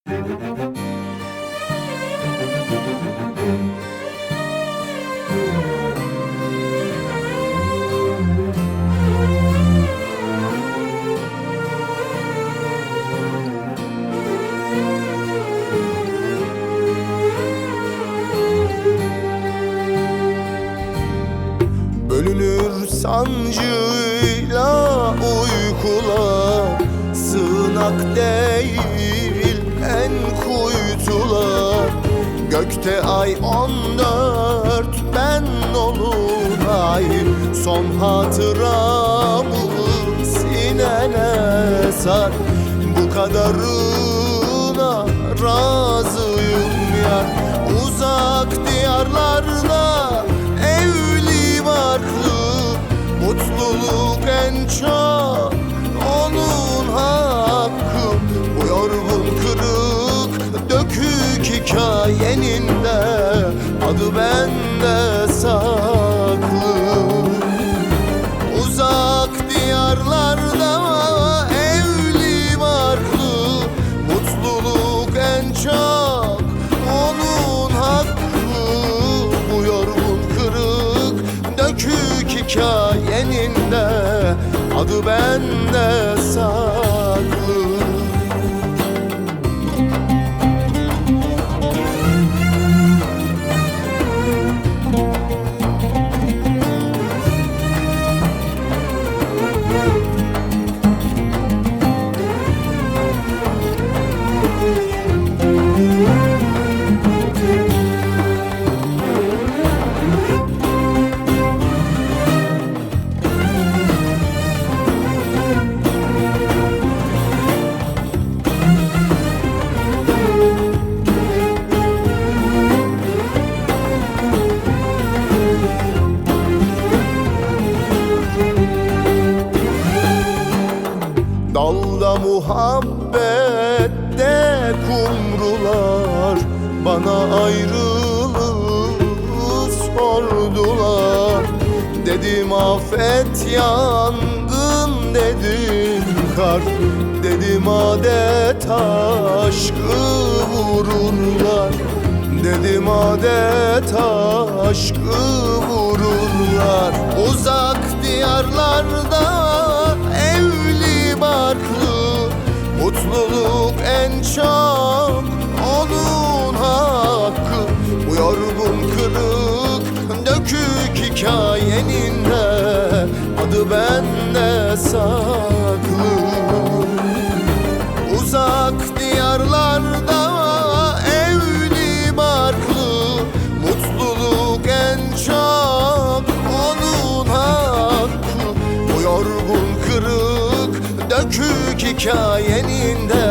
Bölünür sancıyla uykular, sığınak değil en kuytular. Gökte ay 14, ben olunay, son hatıramı sinene sar. Bu kadarına razıyım yar. Uzak diyarlarda evli barklı, mutluluk en çok onun hakkı. Bu yorgun kırık dökük hikayenin de adı bende saklı. Uzak diyarlarda evli barklı, mutluluk en çok onun hakkı. Bu yorgun kırık dökük hikayenin de adı bende saklı. Dalda muhabbette kumrular bana ayrılığı sordular. Dedim afet yangın, dedim kar, dedim adet aşkı vururlar. Dedim adet aşkı vururlar. Uzak diyarlarda evli barklı, mutluluk en çok onun hakkı. Bu yorgun kırık dökük hikayenin de adı bende saklı. Uzak diyarlarda evli barklı, mutluluk en çok onun hakkı. Bu yorgun kırık dökük hikayenin de